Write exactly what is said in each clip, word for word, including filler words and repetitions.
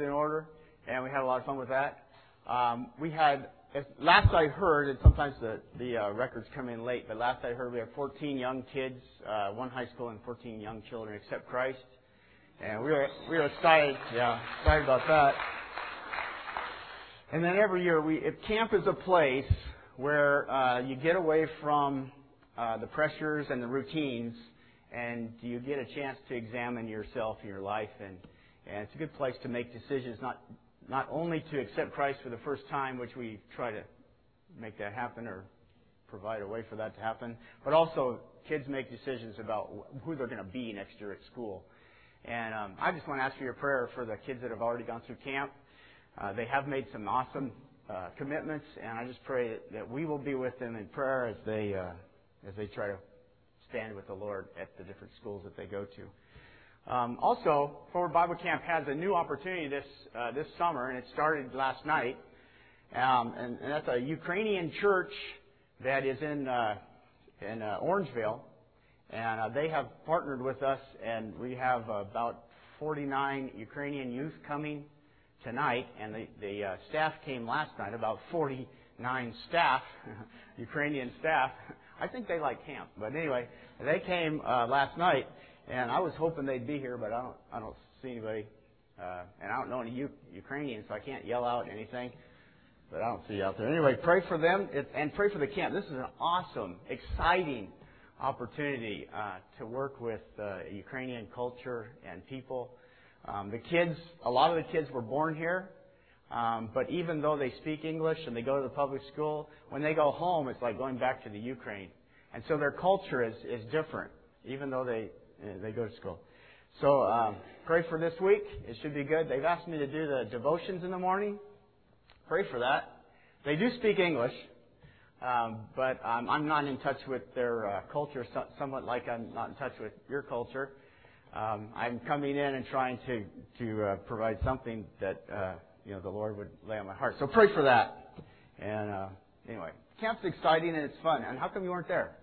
in order, and we had a lot of fun with that. Um, we had, as last I heard, and sometimes the, the uh, records come in late, but last I heard we have fourteen young kids, uh, one high school and fourteen young children accept Christ. And we were, we were excited, yeah, excited about that. And then every year, we if camp is a place where uh, you get away from uh, the pressures and the routines, and you get a chance to examine yourself and your life, and, and it's a good place to make decisions, not not only to accept Christ for the first time, which we try to make that happen or provide a way for that to happen, but also kids make decisions about who they're going to be next year at school. And um, I just want to ask for your prayer for the kids that have already gone through camp. Uh, they have made some awesome uh, commitments, and I just pray that, that we will be with them in prayer as they uh, as they try to stand with the Lord at the different schools that they go to. Um, also, Forward Bible Camp has a new opportunity this uh, this summer, and it started last night. Um, and, and that's a Ukrainian church that is in uh, in uh, Orangevale, and uh, they have partnered with us, and we have uh, about forty-nine Ukrainian youth coming tonight, and the, the uh, staff came last night, about forty-nine staff, Ukrainian staff. I think they like camp, but anyway, they came uh, last night, and I was hoping they'd be here, but I don't, I don't see anybody, uh, and I don't know any U- Ukrainians, so I can't yell out anything, but I don't see you out there. Anyway, pray for them, and pray for the camp. This is an awesome, exciting opportunity uh, to work with uh, Ukrainian culture and people. Um, the kids, a lot of the kids were born here, um, but even though they speak English and they go to the public school, when they go home, it's like going back to the Ukraine. And so their culture is, is different, even though they they go to school. So um, pray for this week. It should be good. They've asked me to do the devotions in the morning. Pray for that. They do speak English, um, but um, I'm not in touch with their uh, culture, so, somewhat like I'm not in touch with your culture. Um, I'm coming in and trying to to uh, provide something that uh, you know the Lord would lay on my heart. So pray for that. And uh, anyway, camp's exciting and it's fun. And how come you weren't there?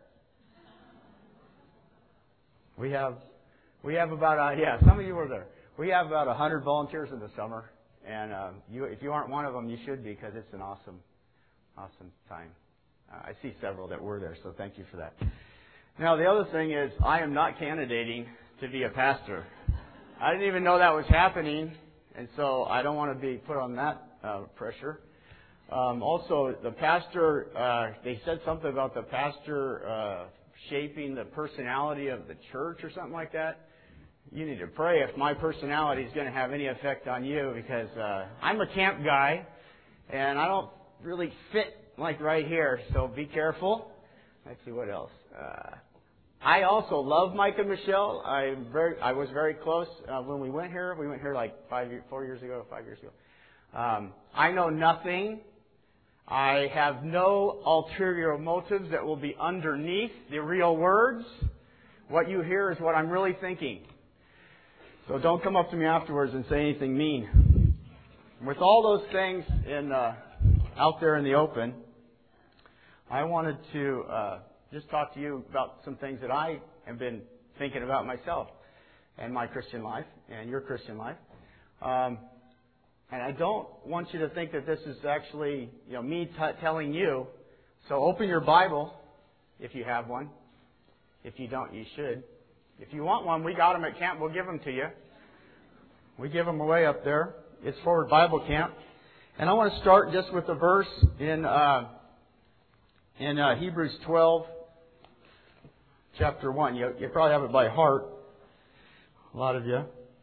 We have we have about uh, yeah some of you were there. We have about a hundred volunteers in the summer, and uh, you if you aren't one of them, you should be, because it's an awesome awesome time. Uh, I see several that were there, so thank you for that. Now the other thing is, I am not candidating to be a pastor. I didn't even know that was happening, and so I don't want to be put on that uh, pressure. Um, also, the pastor, uh, they said something about the pastor uh, shaping the personality of the church or something like that. You need to pray if my personality is going to have any effect on you, because uh, I'm a camp guy, and I don't really fit like right here, so be careful. Let's see what else. Uh, I also love Mike and Michelle. I very, I was very close uh, when we went here. We went here like five, four years ago, five years ago. Um, I know nothing. I have no ulterior motives that will be underneath the real words. What you hear is what I'm really thinking. So don't come up to me afterwards and say anything mean. With all those things in uh, out there in the open, I wanted to uh, just talk to you about some things that I have been thinking about myself and my Christian life and your Christian life. Um, and I don't want you to think that this is actually, you know, me t- telling you. So open your Bible if you have one. If you don't, you should. If you want one, we got them at camp. We'll give them to you. We give them away up there. It's Forward Bible Camp. And I want to start just with a verse in uh, in uh, Hebrews twelve. Chapter one. You, you probably have it by heart. A lot of you.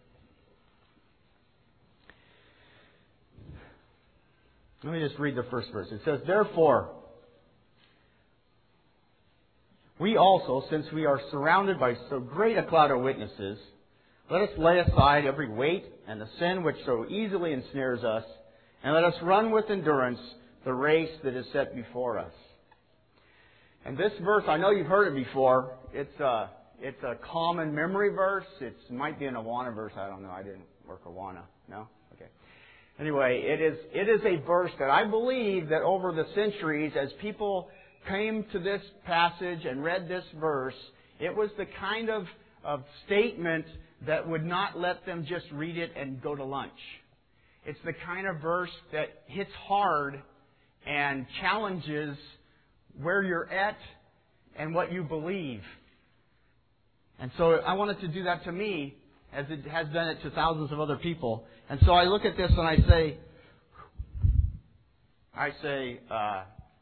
Let me just read the first verse. It says, "Therefore, we also, since we are surrounded by so great a cloud of witnesses, let us lay aside every weight and the sin which so easily ensnares us, and let us run with endurance the race that is set before us." And this verse, I know you've heard it before. It's a, it's a common memory verse. It might be an Awana verse. I don't know. I didn't work Awana. No? Okay. Anyway, it is it is a verse that I believe that over the centuries, as people came to this passage and read this verse, it was the kind of, of statement that would not let them just read it and go to lunch. It's the kind of verse that hits hard and challenges where you're at and what you believe. And so I want it to do that to me as it has done it to thousands of other people. And so I look at this and I say, I say, uh,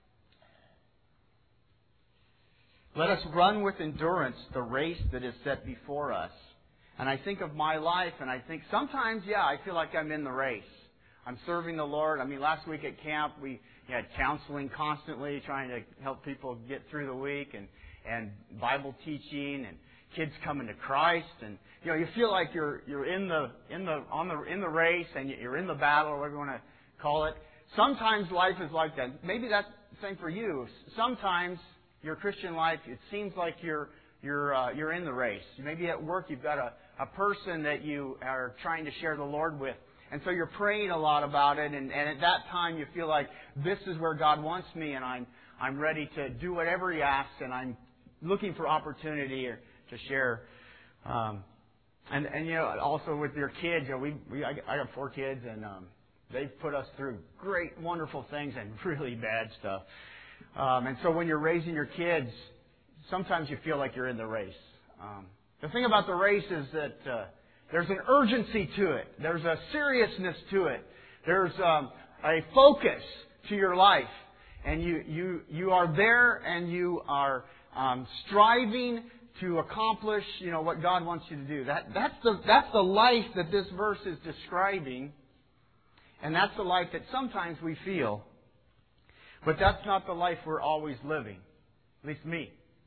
let us run with endurance the race that is set before us. And I think of my life and I think sometimes, yeah, I feel like I'm in the race. I'm serving the Lord. I mean, last week at camp, we had counseling constantly, trying to help people get through the week, and, and Bible teaching, and kids coming to Christ, and you know, you feel like you're you're in the in the on the in the race, and you're in the battle, or whatever you want to call it. Sometimes life is like that. Maybe that's the same for you. Sometimes your Christian life, it seems like you're you're uh, you're in the race. Maybe at work you've got a, a person that you are trying to share the Lord with. And so you're praying a lot about it, and, and at that time you feel like this is where God wants me, and I'm I'm ready to do whatever He asks, and I'm looking for opportunity or, to share. Um, and and you know, also with your kids, you know, we we I, I got four kids, and um, they've put us through great, wonderful things and really bad stuff. Um, and so when you're raising your kids, sometimes you feel like you're in the race. Um, the thing about the race is that uh, there's an urgency to it. There's a seriousness to it. There's um, a focus to your life. And you, you, you are there and you are um, striving to accomplish, you know, what God wants you to do. That, that's the, that's the life that this verse is describing. And that's the life that sometimes we feel. But that's not the life we're always living. At least me.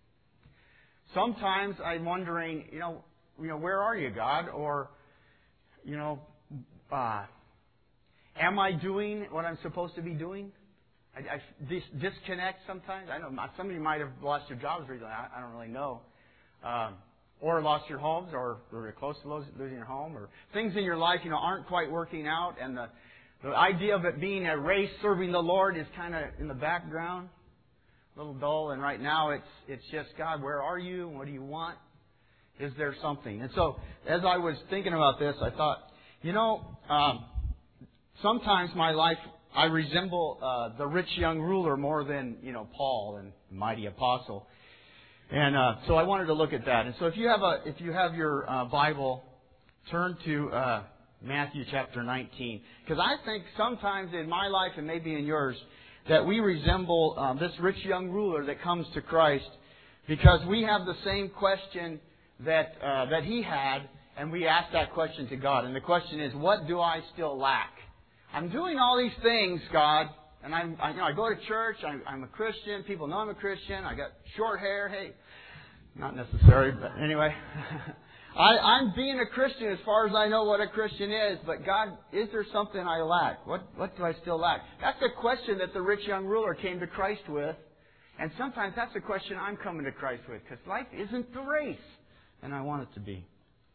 Sometimes I'm wondering, you know, you know, where are you, God? Or, you know, uh, am I doing what I'm supposed to be doing? I, I dis- disconnect sometimes. I know some of you might have lost your jobs recently. I, I don't really know. Um, or lost your homes, or were close to losing your home, or things in your life, you know, aren't quite working out, and the the idea of it being a race serving the Lord is kind of in the background, a little dull. And right now, it's it's just, God, where are you? What do you want? Is there something? And so, as I was thinking about this, I thought, you know, um, sometimes my life, I resemble uh, the rich young ruler more than, you know, Paul and mighty apostle. And uh, so I wanted to look at that. And so, if you have a, if you have your uh, Bible, turn to uh, Matthew chapter nineteen, because I think sometimes in my life and maybe in yours that we resemble um, this rich young ruler that comes to Christ, because we have the same question that uh, that he had, and we ask that question to God. And the question is, what do I still lack? I'm doing all these things, God, and I'm, I, you know, I go to church. I'm, I'm a Christian. People know I'm a Christian. I got short hair. Hey, not necessary, but anyway, I, I'm being a Christian as far as I know what a Christian is. But God, is there something I lack? What what do I still lack? That's the question that the rich young ruler came to Christ with, and sometimes that's the question I'm coming to Christ with, because life isn't the race. And I want it to be.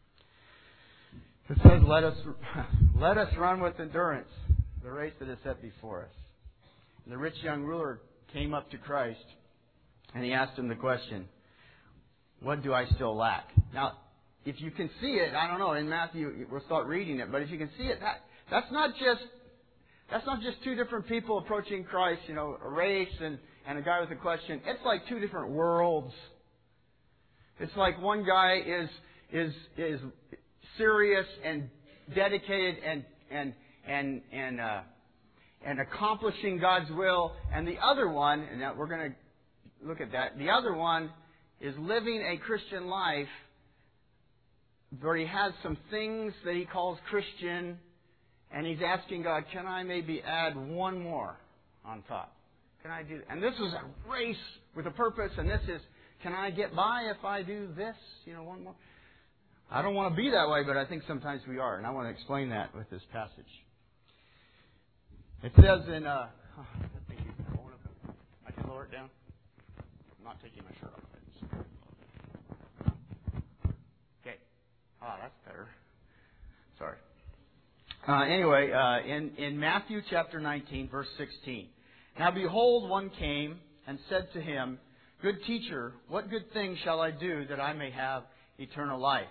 It says, let us let us run with endurance the race that is set before us. And the rich young ruler came up to Christ, and he asked him the question, what do I still lack? Now, if you can see it, I don't know, in Matthew, we'll start reading it, but if you can see it, that, that's not just that's not just two different people approaching Christ, you know, a race and, and a guy with a question. It's like two different worlds. It's like one guy is is is serious and dedicated and and and and uh, and accomplishing God's will, and the other one, and now we're going to look at that. The other one is living a Christian life, where he has some things that he calls Christian, and he's asking God, "Can I maybe add one more on top? Can I do?" And this is a race with a purpose, and this is. Can I get by if I do this? You know, one more. I don't want to be that way, but I think sometimes we are, and I want to explain that with this passage. It says in, uh, oh, I think you can hold it. I can lower it down. I'm not taking my shirt off. Okay. Ah, that's better. Sorry. Uh, anyway, uh, in in Matthew chapter nineteen, verse sixteen. Now behold, one came and said to him, "Good teacher, what good thing shall I do that I may have eternal life?"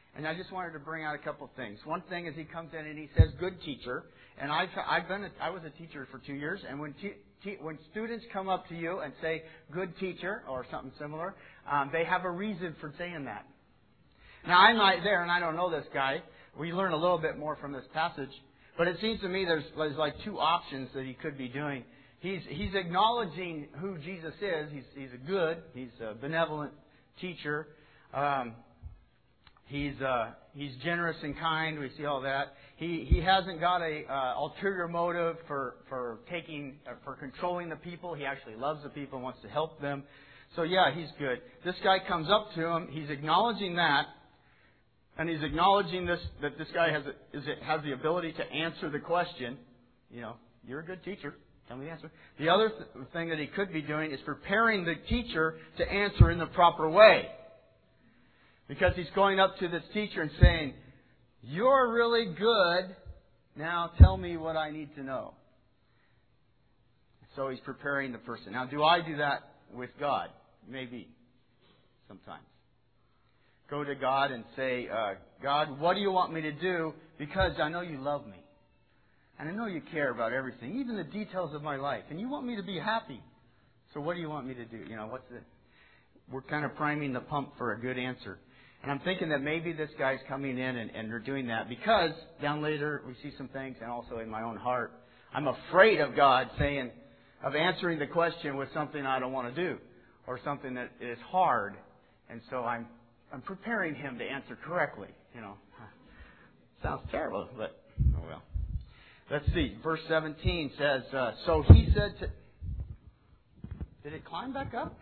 And I just wanted to bring out a couple of things. One thing is he comes in and he says, "Good teacher." And I've I've been a, I was a teacher for two years. And when te- te- when students come up to you and say, "Good teacher," or something similar, um, they have a reason for saying that. Now I'm not there, and I don't know this guy. We learn a little bit more from this passage, but it seems to me there's there's like two options that he could be doing. He's he's acknowledging who Jesus is. He's he's a good, he's a benevolent teacher. Um, He's uh, he's generous and kind. We see all that. He he hasn't got a uh, ulterior motive for for taking uh, for controlling the people. He actually loves the people and wants to help them. So yeah, he's good. This guy comes up to him. He's acknowledging that, and he's acknowledging this that this guy has a, is it, has the ability to answer the question. You know, you're a good teacher. Tell me the answer. The other th- thing that he could be doing is preparing the teacher to answer in the proper way. Because he's going up to this teacher and saying, "You're really good. Now tell me what I need to know." So he's preparing the person. Now, do I do that with God? Maybe. Sometimes. Go to God and say, uh, "God, what do you want me to do? Because I know you love me. And I know you care about everything, even the details of my life. And you want me to be happy. So what do you want me to do?" You know, what's it? We're kind of priming the pump for a good answer. And I'm thinking that maybe this guy's coming in and, and they're doing that because down later we see some things, and also in my own heart, I'm afraid of God saying, of answering the question with something I don't want to do or something that is hard. And so I'm I'm preparing him to answer correctly. You know, sounds terrible, but oh well. Let's see. Verse seventeen says, uh, so he said to... Did it climb back up?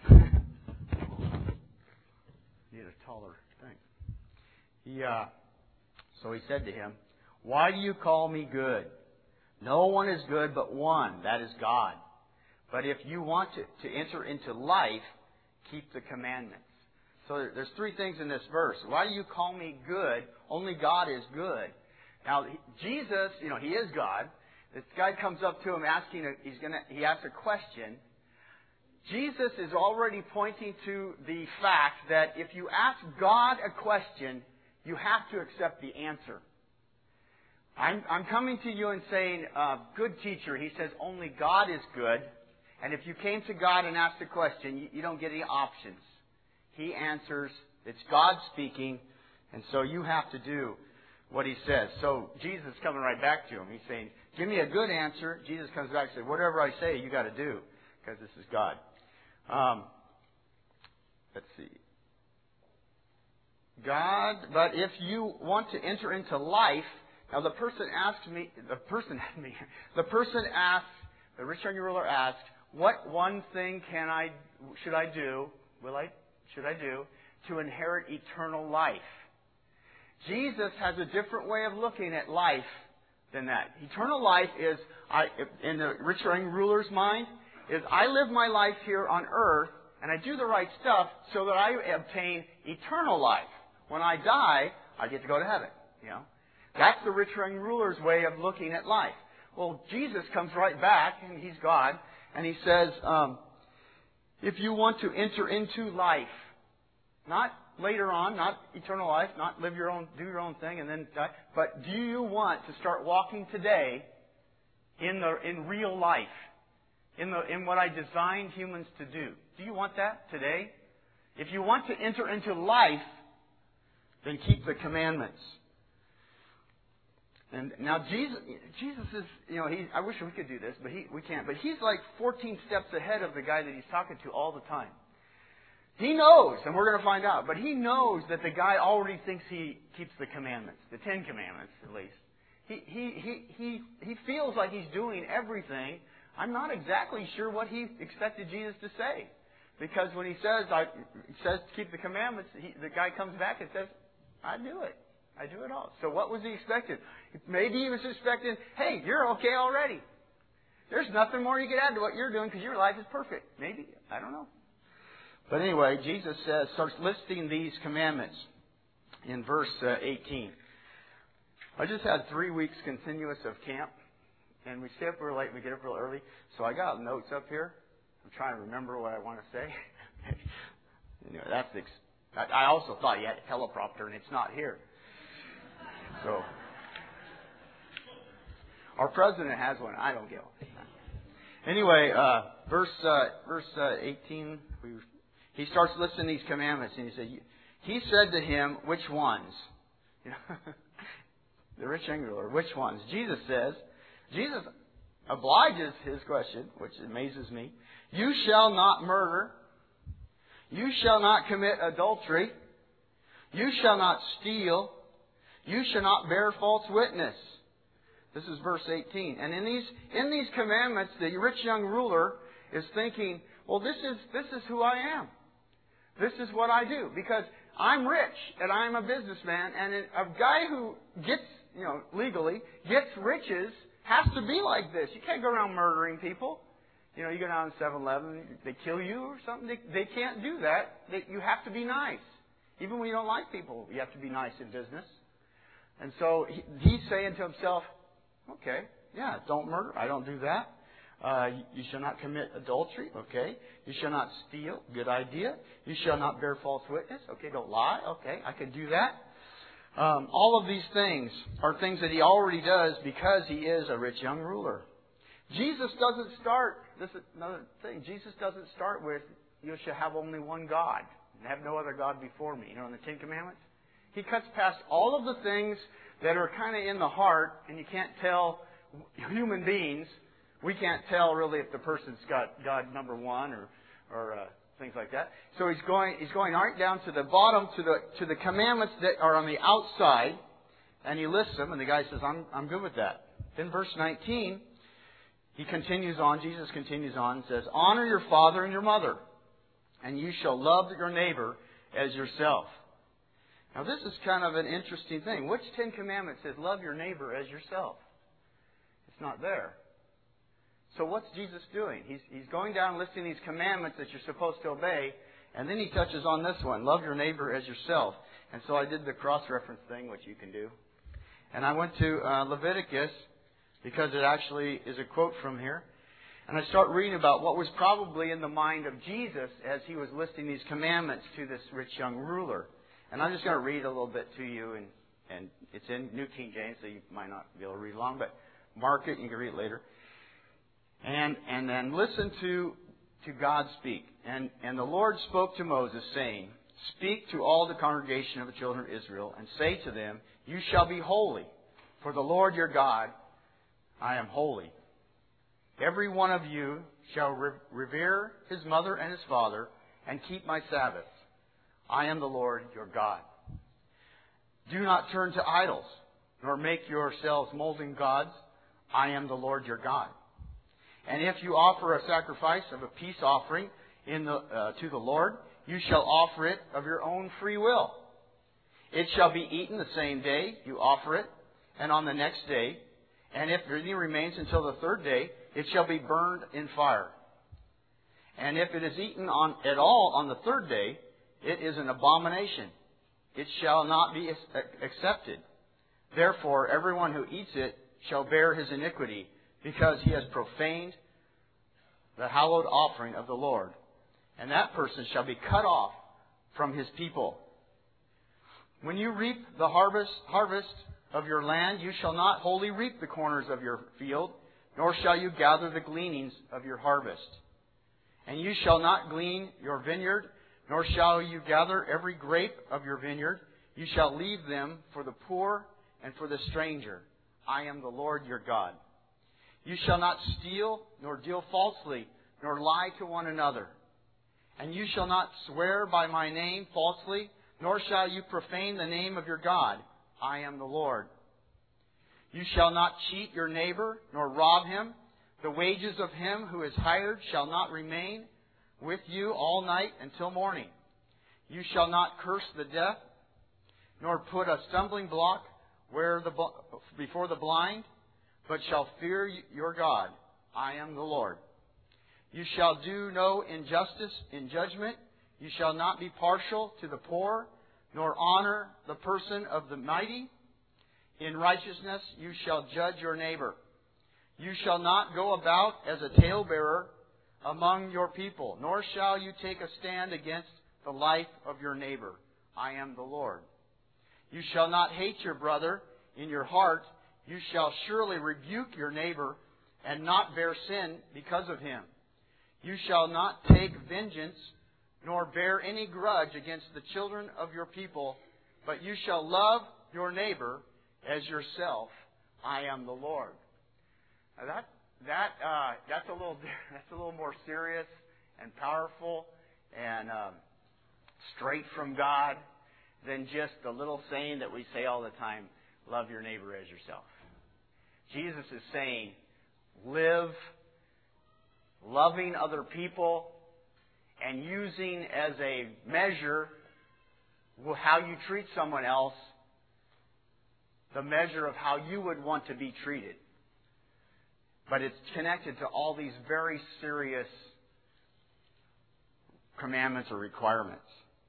Need a taller thing. He, uh, so he said to him, "Why do you call me good? No one is good but one, that is God. But if you want to, to enter into life, keep the commandments." So there's three things in this verse. Why do you call me good? Only God is good. Now, Jesus, you know, He is God. This guy comes up to him asking, a, he's gonna, he asks a question. Jesus is already pointing to the fact that if you ask God a question, you have to accept the answer. I'm, I'm coming to you and saying, uh, "Good teacher," he says, "only God is good." And if you came to God and asked a question, you, you don't get any options. He answers. It's God speaking. And so you have to do what He says. So Jesus is coming right back to him. He's saying, "Give me a good answer." Jesus comes back and says, "Whatever I say, you got to do, because this is God." Um, let's see. God, but if you want to enter into life, now the person asked me, the person asked me, the person asked, the rich young ruler asked, "What one thing can I, should I do, will I, should I do, to inherit eternal life?" Jesus has a different way of looking at life than that. Eternal life is, I, in the rich young ruler's mind, is I live my life here on earth and I do the right stuff so that I obtain eternal life. When I die, I get to go to heaven. You know, that's the rich young ruler's way of looking at life. Well, Jesus comes right back, and He's God, and He says, um, if you want to enter into life, not later on, not eternal life, not live your own, do your own thing and then die, but do you want to start walking today in the in real life? In the in what I designed humans to do. Do you want that today? If you want to enter into life, then keep the commandments. And now Jesus, Jesus is, you know, he. I wish we could do this, but he, we can't. But He's like fourteen steps ahead of the guy that He's talking to all the time. He knows, and we're going to find out, but He knows that the guy already thinks he keeps the commandments, the Ten Commandments at least. He he he he he feels like he's doing everything. I'm not exactly sure what he expected Jesus to say. Because when he says, I, he says to keep the commandments, he, the guy comes back and says, "I do it. I do it all." So what was he expecting? Maybe he was expecting, "Hey, you're okay already. There's nothing more you can add to what you're doing because your life is perfect." Maybe. I don't know. But anyway, Jesus says, starts listing these commandments in verse uh, eighteen. I just had three weeks continuous of camp. And we stay up real late and we get up real early. So I got notes up here. I'm trying to remember what I want to say. Anyway, that's the, I also thought you had a teleprompter and it's not here. So, our president has one. I don't get one. Anyway, uh, verse uh, verse uh, eighteen. We, he starts listing these commandments, and he said, "He said to him, which ones?" You know, the rich young ruler, which ones? Jesus says. Jesus obliges his question, which amazes me. You shall not murder. You shall not commit adultery. You shall not steal. You shall not bear false witness. This is verse eighteen. And in these in these commandments, the rich young ruler is thinking, well, this is this is who I am. This is what I do. Because I'm rich and I'm a businessman, and a guy who gets, you know, legally gets riches has to be like this. You can't go around murdering people. You know, you go down to seven eleven, they kill you or something. They, they can't do that. They, you have to be nice. Even when you don't like people, you have to be nice in business. And so he, he's saying to himself, okay, yeah, don't murder. I don't do that. Uh, you, you shall not commit adultery. Okay. You shall not steal. Good idea. You shall not bear false witness. Okay, don't lie. Okay, I can do that. Um, all of these things are things that he already does because he is a rich young ruler. Jesus doesn't start, this is another thing, Jesus doesn't start with, you shall have only one God and have no other God before me. You know, in the Ten Commandments. He cuts past all of the things that are kind of in the heart, and you can't tell, human beings, we can't tell really if the person's got God number one or, or uh, things like that. So he's going, he's going right down to the bottom, to the, to the commandments that are on the outside, and he lists them, and the guy says, I'm, I'm good with that. Then verse nineteen, he continues on, Jesus continues on and says, honor your father and your mother, and you shall love your neighbor as yourself. Now this is kind of an interesting thing. Which Ten Commandments says love your neighbor as yourself? It's not there. So what's Jesus doing? He's, he's going down listing these commandments that you're supposed to obey, and then he touches on this one, love your neighbor as yourself. And so I did the cross-reference thing, which you can do. And I went to uh, Leviticus, because it actually is a quote from here. And I start reading about what was probably in the mind of Jesus as he was listing these commandments to this rich young ruler. And I'm just going to read a little bit to you, and, and it's in New King James, so you might not be able to read along, but mark it and you can read it later. And and then listen to to God speak. And and the Lord spoke to Moses, saying, speak to all the congregation of the children of Israel, and say to them, you shall be holy, for the Lord your God, I am holy. Every one of you shall revere his mother and his father, and keep my Sabbaths. I am the Lord your God. Do not turn to idols, nor make yourselves molten gods. I am the Lord your God. And if you offer a sacrifice of a peace offering in the, uh, to the Lord, you shall offer it of your own free will. It shall be eaten the same day you offer it, and on the next day. And if any remains until the third day, it shall be burned in fire. And if it is eaten on, at all on the third day, it is an abomination. It shall not be accepted. Therefore, everyone who eats it shall bear his iniquity, because he has profaned the hallowed offering of the Lord. And that person shall be cut off from his people. When you reap the harvest, harvest of your land, you shall not wholly reap the corners of your field, nor shall you gather the gleanings of your harvest. And you shall not glean your vineyard, nor shall you gather every grape of your vineyard. You shall leave them for the poor and for the stranger. I am the Lord your God. You shall not steal, nor deal falsely, nor lie to one another. And you shall not swear by my name falsely, nor shall you profane the name of your God. I am the Lord. You shall not cheat your neighbor, nor rob him. The wages of him who is hired shall not remain with you all night until morning. You shall not curse the deaf, nor put a stumbling block where the before the blind, but shall fear your God. I am the Lord. You shall do no injustice in judgment. You shall not be partial to the poor, nor honor the person of the mighty. In righteousness you shall judge your neighbor. You shall not go about as a talebearer among your people, nor shall you take a stand against the life of your neighbor. I am the Lord. You shall not hate your brother. in your heart, you shall surely rebuke your neighbor and not bear sin because of him. You shall not take vengeance, nor bear any grudge against the children of your people, but you shall love your neighbor as yourself. I am the Lord. Now that that uh, that's a little that's a little more serious and powerful and um, straight from God than just the little saying that we say all the time: love your neighbor as yourself. Jesus is saying, live loving other people and using as a measure how you treat someone else, the measure of how you would want to be treated. But it's connected to all these very serious commandments or requirements.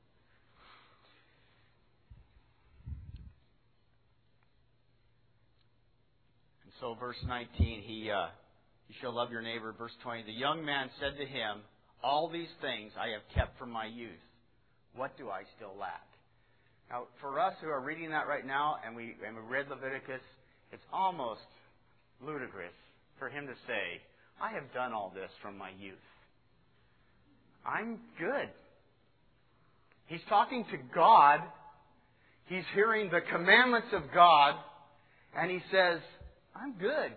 And so verse nineteen, he, uh, you shall love your neighbor. Verse twenty, the young man said to him, all these things I have kept from my youth. What do I still lack? Now, for us who are reading that right now, and we and we read Leviticus, it's almost ludicrous for him to say, I have done all this from my youth. I'm good. He's talking to God. He's hearing the commandments of God, and he says, I'm good.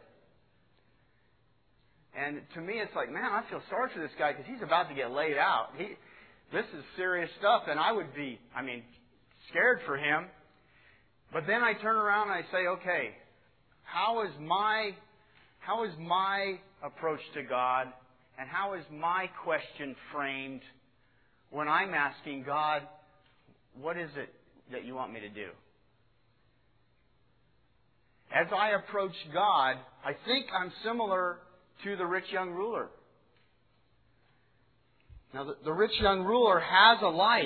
And to me, it's like, man, I feel sorry for this guy because he's about to get laid out. He, this is serious stuff, and I would be, I mean, scared for him. But then I turn around and I say, okay, how is my, how is my approach to God, and how is my question framed when I'm asking God, what is it that you want me to do? As I approach God, I think I'm similar to the rich young ruler. Now, the, the rich young ruler has a life.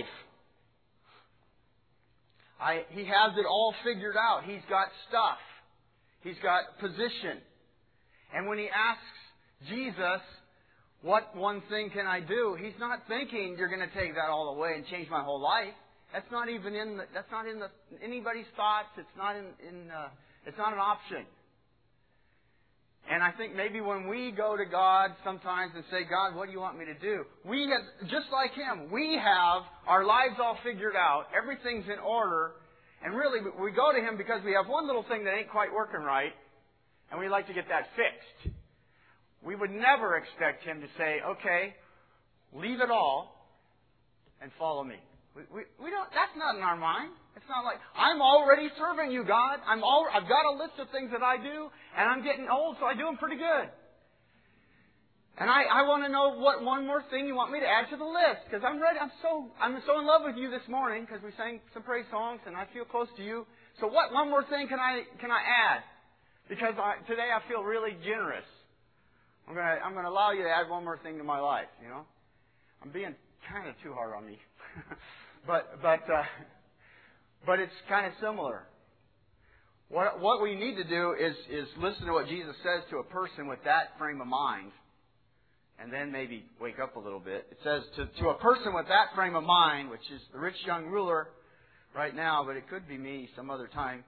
I, he has it all figured out. He's got stuff. He's got position. And when he asks Jesus, what one thing can I do? He's not thinking you're going to take that all away and change my whole life. That's not even in the, that's not in the, anybody's thoughts. It's not in, in uh, it's not an option. And I think maybe when we go to God sometimes and say, God, what do you want me to do? We have, just like him, we have our lives all figured out. Everything's in order. And really, we go to him because we have one little thing that ain't quite working right. And we'd like to get that fixed. We would never expect him to say, okay, leave it all and follow me. We, we, we don't, that's not in our mind. It's not like, I'm already serving you, God. I'm all, I've got a list of things that I do, and I'm getting old, so I do them pretty good. And I, I want to know what one more thing you want me to add to the list, because I'm ready. I'm so, I'm so in love with you this morning, because we sang some praise songs, and I feel close to you. So what one more thing can I, can I add? Because I, today I feel really generous. I'm going to, I'm going to allow you to add one more thing to my life, you know. I'm being kind of too hard on me. but, but, uh, But it's kind of similar. What what we need to do is, is listen to what Jesus says to a person with that frame of mind, and then maybe wake up a little bit. It says to, to a person with that frame of mind, which is the rich young ruler right now, but it could be me some other time.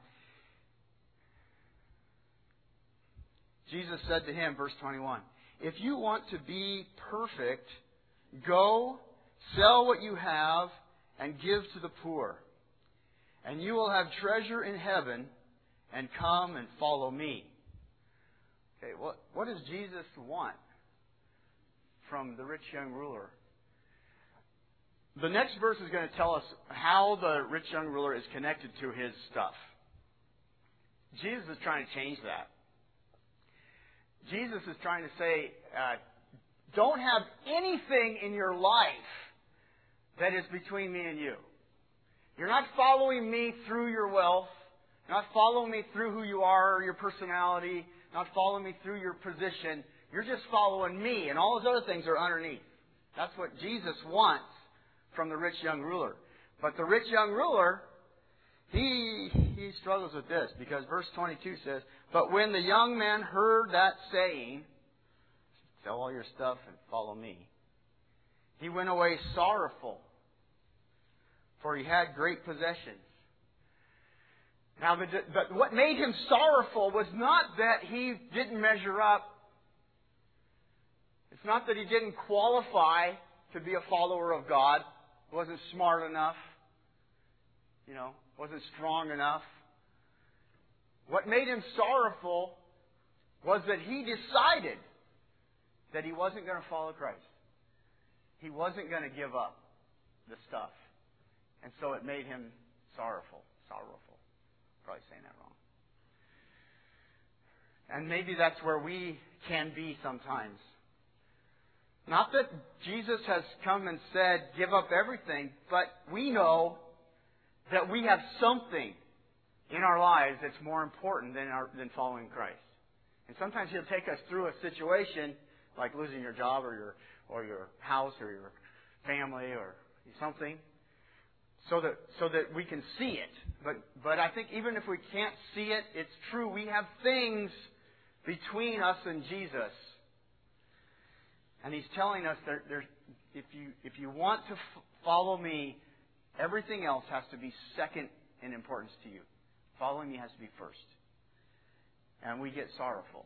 Jesus said to him, verse twenty-one, if you want to be perfect, go, sell what you have, and give to the poor. And you will have treasure in heaven, and come and follow me. Okay, what, what does Jesus want from the rich young ruler? The next verse is going to tell us how the rich young ruler is connected to his stuff. Jesus is trying to change that. Jesus is trying to say, uh, don't have anything in your life that is between me and you. You're not following me through your wealth. You're not following me through who you are or your personality. Not following me through your position. You're just following me, and all those other things are underneath. That's what Jesus wants from the rich young ruler. But the rich young ruler, he he struggles with this, because verse twenty-two says, but when the young man heard that saying, sell all your stuff and follow me, he went away sorrowful, for he had great possessions. Now, the, the, what made him sorrowful was not that he didn't measure up. It's not that he didn't qualify to be a follower of God, wasn't smart enough, you know, wasn't strong enough. What made him sorrowful was that he decided that he wasn't going to follow Christ. He wasn't going to give up the stuff. And so it made him sorrowful. Sorrowful. Probably saying that wrong. And maybe that's where we can be sometimes. Not that Jesus has come and said, give up everything, but we know that we have something in our lives that's more important than our, than following Christ. And sometimes He'll take us through a situation like losing your job or your or your house or your family or something, so that so that we can see it. But but I think even if we can't see it, it's true. We have things between us and Jesus, and He's telling us that there's if you if you want to f- follow Me, everything else has to be second in importance to you. Following Me has to be first. And we get sorrowful.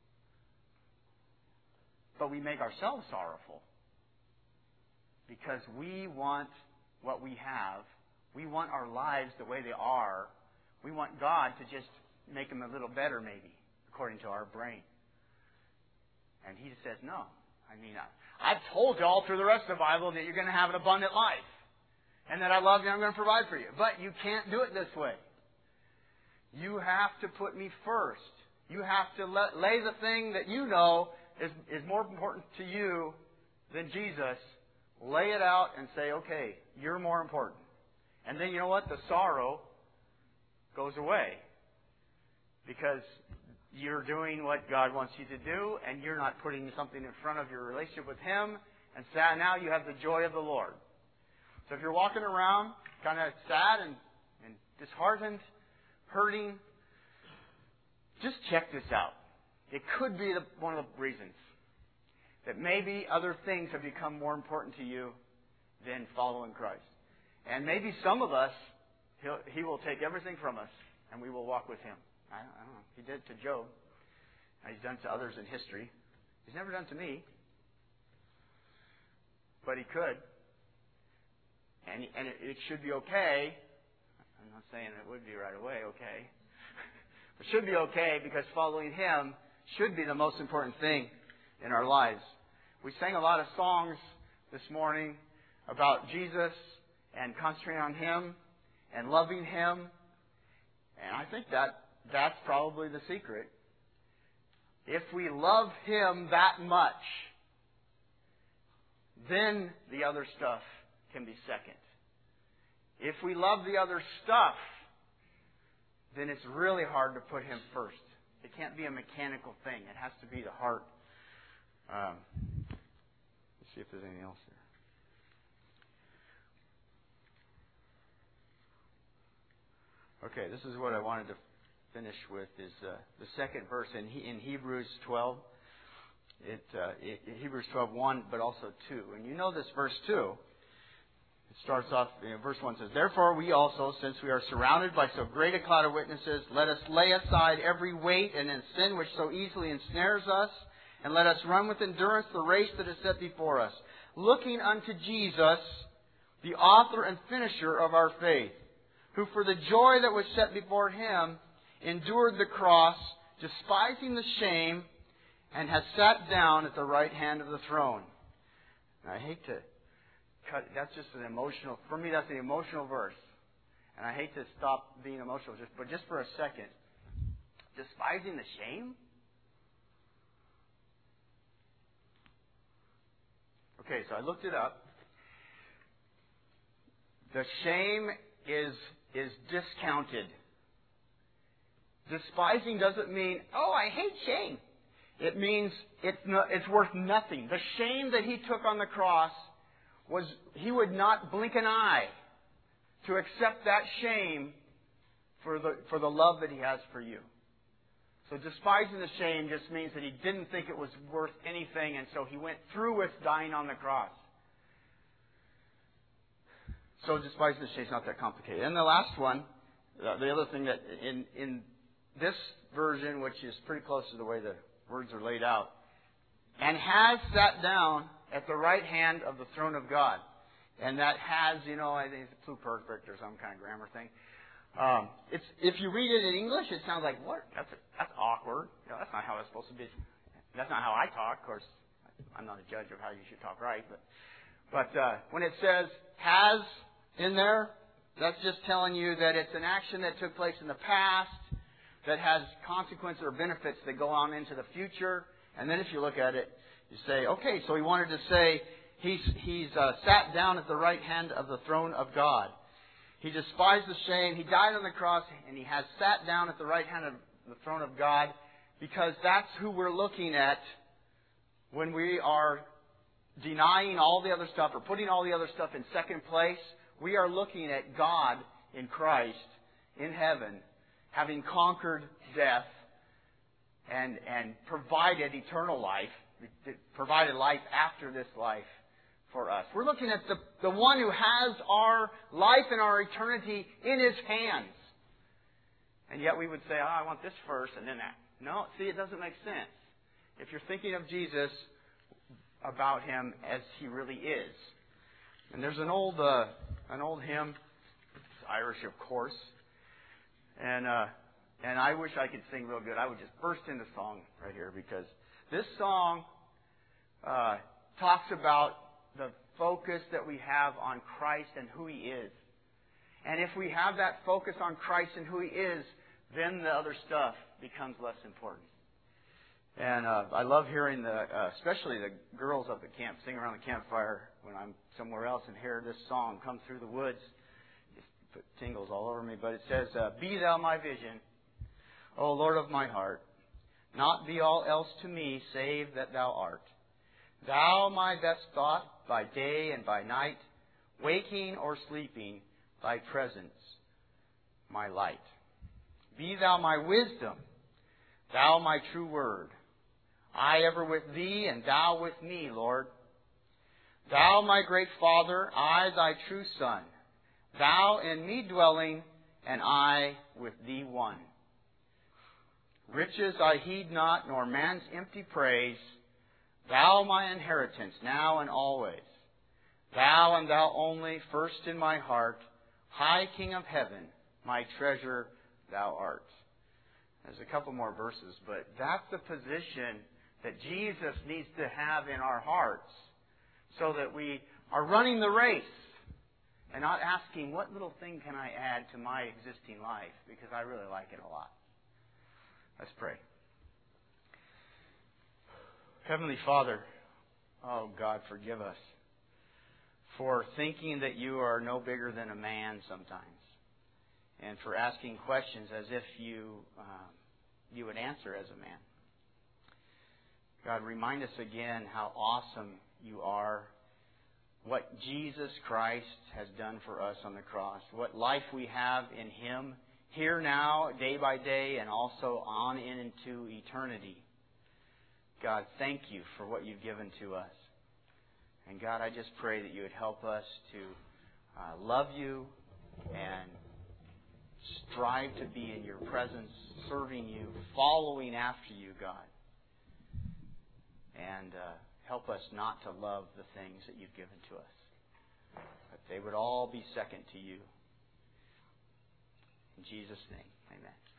But we make ourselves sorrowful. Because we want what we have. We want our lives the way they are. We want God to just make them a little better, maybe, according to our brain. And He says, no. I mean, I, I've told you all through the rest of the Bible that you're going to have an abundant life. And that I love you and I'm going to provide for you. But you can't do it this way. You have to put Me first. You have to let, lay the thing that you know is, is more important to you than Jesus. Lay it out and say, okay, you're more important. And then you know what? The sorrow goes away. Because you're doing what God wants you to do, and you're not putting something in front of your relationship with Him. And so now you have the joy of the Lord. So if you're walking around kind of sad and, and disheartened, hurting, just check this out. It could be the, one of the reasons that maybe other things have become more important to you than following Christ. And maybe some of us, he'll, He will take everything from us and we will walk with Him. I, I don't know. He did it to Job. He's done it to others in history. He's never done it to me. But He could. And, and it, it should be okay. I'm not saying it would be right away okay. It should be okay because following Him should be the most important thing in our lives. We sang a lot of songs this morning about Jesus and concentrating on Him and loving Him. And I think that that's probably the secret. If we love Him that much, then the other stuff can be second. If we love the other stuff, then it's really hard to put Him first. It can't be a mechanical thing. It has to be the heart. Um, let's see if there's anything else there. Okay, this is what I wanted to finish with, is uh, the second verse in, he, in Hebrews twelve. It, uh, it, Hebrews twelve, one, but also two. And you know this verse too. It starts off, you know, verse one says, therefore we also, since we are surrounded by so great a cloud of witnesses, let us lay aside every weight and sin which so easily ensnares us, and let us run with endurance the race that is set before us, looking unto Jesus, the author and finisher of our faith, who for the joy that was set before Him endured the cross, despising the shame, and has sat down at the right hand of the throne. And I hate to cut, that's just an emotional, for me that's an emotional verse. And I hate to stop being emotional, just but just for a second. Despising the shame? Okay, so I looked it up. The shame is is discounted. Despising doesn't mean, oh, I hate shame. It means it's no, it's worth nothing. The shame that He took on the cross was, He would not blink an eye to accept that shame for the for the love that He has for you. So despising the shame just means that He didn't think it was worth anything, and so He went through with dying on the cross. So despising the shame is not that complicated. And the last one, Uh, the other thing that in in this version, which is pretty close to the way the words are laid out, and has sat down at the right hand of the throne of God. And that has, you know, I think it's pluperfect or some kind of grammar thing. Um, it's if you read it in English, it sounds like, what? That's a, that's awkward. You know, that's not how it's supposed to be. That's not how I talk. Of course, I'm not a judge of how you should talk right. But but uh, when it says has in there, that's just telling you that it's an action that took place in the past that has consequences or benefits that go on into the future. And then if you look at it, you say, okay, so he wanted to say he's he's uh, sat down at the right hand of the throne of God. He despised the shame. He died on the cross, and he has sat down at the right hand of the throne of God, because that's who we're looking at when we are denying all the other stuff or putting all the other stuff in second place. We are looking at God in Christ in heaven, having conquered death and and provided eternal life, provided life after this life for us. We're looking at the, the one who has our life and our eternity in His hands. And yet we would say, oh, I want this first and then that. No, see, it doesn't make sense. If you're thinking of Jesus, about Him as He really is. And there's an old uh, an old hymn. It's Irish, of course. And uh, and I wish I could sing real good. I would just burst into song right here, because this song uh, talks about the focus that we have on Christ and who He is. And if we have that focus on Christ and who He is, then the other stuff becomes less important. And uh, I love hearing the, uh, especially the girls up at camp sing around the campfire when I'm somewhere else and hear this song come through the woods. Just put tingles all over me. But it says, uh, "Be Thou my vision, O Lord of my heart. Not be all else to me, save that Thou art. Thou my best thought by day and by night, waking or sleeping, Thy presence, my light. Be Thou my wisdom, Thou my true word. I ever with Thee, and Thou with me, Lord. Thou my great Father, I Thy true Son. Thou in me dwelling, and I with Thee one. Riches I heed not, nor man's empty praise. Thou my inheritance, now and always. Thou and Thou only, first in my heart. High King of heaven, my treasure Thou art." There's a couple more verses, but that's the position that Jesus needs to have in our hearts, so that we are running the race and not asking, what little thing can I add to my existing life, because I really like it a lot. Let's pray. Heavenly Father, oh God, forgive us for thinking that You are no bigger than a man sometimes, and for asking questions as if You um, You would answer as a man. God, remind us again how awesome You are, what Jesus Christ has done for us on the cross, what life we have in Him here now, day by day, and also on into eternity. God, thank You for what You've given to us. And God, I just pray that You would help us to uh, love You and strive to be in Your presence, serving You, following after You, God. And uh, help us not to love the things that You've given to us, but they would all be second to You. In Jesus' name, amen.